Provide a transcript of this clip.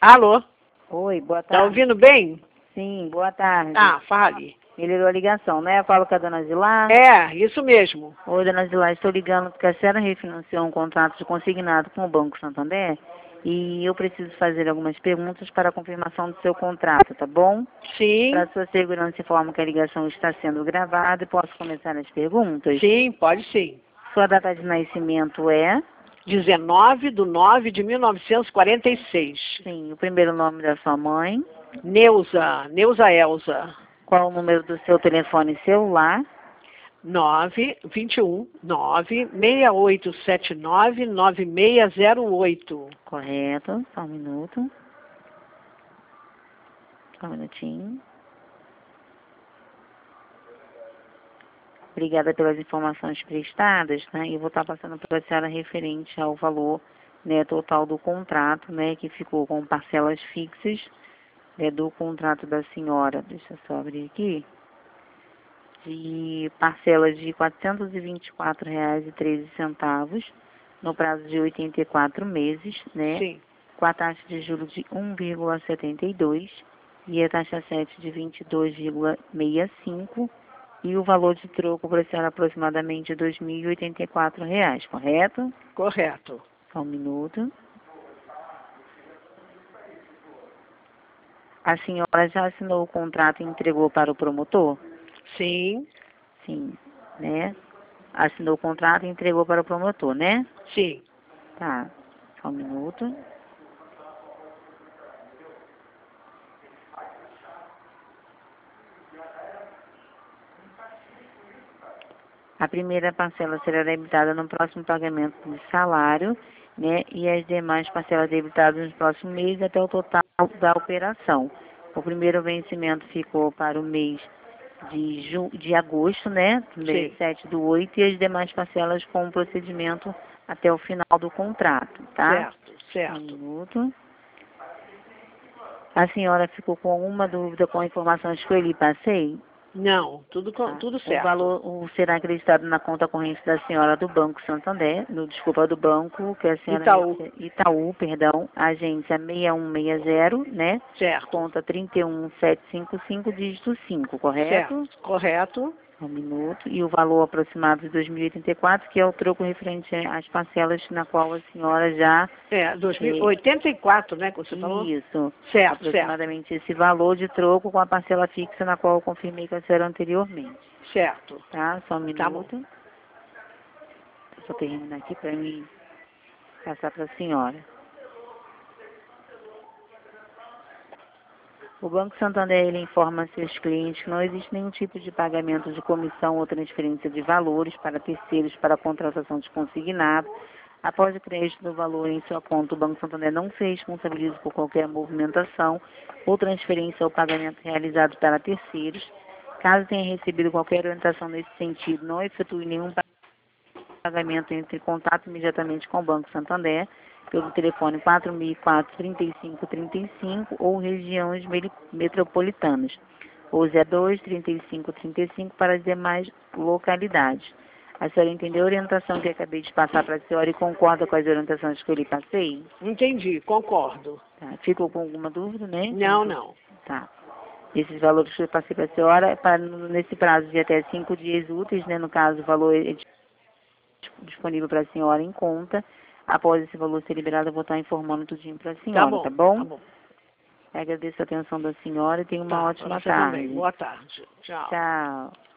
Alô? Oi, boa Tá tarde. ouvindo bem? Sim, boa tarde. Ah, fale. Melhorou a ligação, né? Eu falo com a dona Zilá. É, isso mesmo. Oi, dona Zilá, estou ligando porque a senhora refinanciou um contrato de consignado com o Banco Santander e eu preciso fazer algumas perguntas para a confirmação do seu contrato, tá bom? Sim, Para sua segurança, informo que a ligação está sendo gravada e posso começar as perguntas? sim, pode sim. Sua data de nascimento é? 19/9/1946. Sim, o primeiro nome da sua mãe. Neuza Elza. Qual o número do seu telefone celular? 921-96879-9608. Correto, só um minuto. Só um minutinho. Obrigada pelas informações prestadas, né? Eu vou estar passando para a senhora referente ao valor, né, total do contrato, né, que ficou com parcelas fixas, né, do contrato da senhora. Deixa eu só abrir aqui. De parcelas de R$ 424,13 no prazo de 84 meses, né? Sim, Com a taxa de juros de 1,72 e a taxa 7 de 22,65 e o valor de troco para ser aproximadamente R$ 2.084, correto? correto. Só um minuto. A senhora já assinou o contrato e entregou para o promotor? Sim, Sim, né? Assinou o contrato e entregou para o promotor, né? sim. Tá, só um minuto. A primeira parcela será debitada no próximo pagamento de salário, né? E as demais parcelas debitadas nos próximos meses até o total da operação. O primeiro vencimento ficou para o mês de agosto, né? Sim. 7/8, e as demais parcelas com o procedimento até o final do contrato, tá? Certo, Um certo. minuto. A senhora ficou com alguma dúvida com informações que eu lhe passei? Não, tudo, Tá. tudo O certo. valor será acreditado na conta corrente da senhora do Banco Santander, desculpa, do banco que a senhora Itaú, perdão, agência 6160, né? Certo, Conta 31755, dígito 5, correto? certo, correto. Um minuto. E o valor aproximado de 2084, que é o troco referente às parcelas na qual a senhora já... 84, né, que você falou? Isso. Certo, certo, Aproximadamente esse valor de troco com a parcela fixa na qual eu confirmei com a senhora anteriormente. certo. Tá? Só um Tá bom. minuto. Só terminar aqui para mim passar para a senhora. O Banco Santander ele informa a seus clientes que não existe nenhum tipo de pagamento de comissão ou transferência de valores para terceiros para a contratação de consignado. Após o crédito do valor em sua conta, o Banco Santander não se responsabiliza por qualquer movimentação ou transferência ou pagamento realizado para terceiros. Caso tenha recebido qualquer orientação nesse sentido, não efetue nenhum pagamento, entre em contato imediatamente com o Banco Santander pelo telefone 4004-3535 ou regiões metropolitanas, ou 02-3535 para as demais localidades. A senhora entendeu a orientação que eu acabei de passar para a senhora e concorda com as orientações que eu lhe passei? Entendi, concordo. Tá. Ficou com alguma dúvida, né? Não, não. Tá. Esses valores que eu passei para a senhora, nesse prazo de até 5 dias úteis, né? No caso, o valor é disponível para a senhora em conta. Após esse valor ser liberado, eu vou estar informando tudinho para a senhora, tá bom? Tá bom. Eu agradeço a atenção da senhora e tenha uma Tá, ótima você também. tarde. Boa tarde. Tchau. Tchau.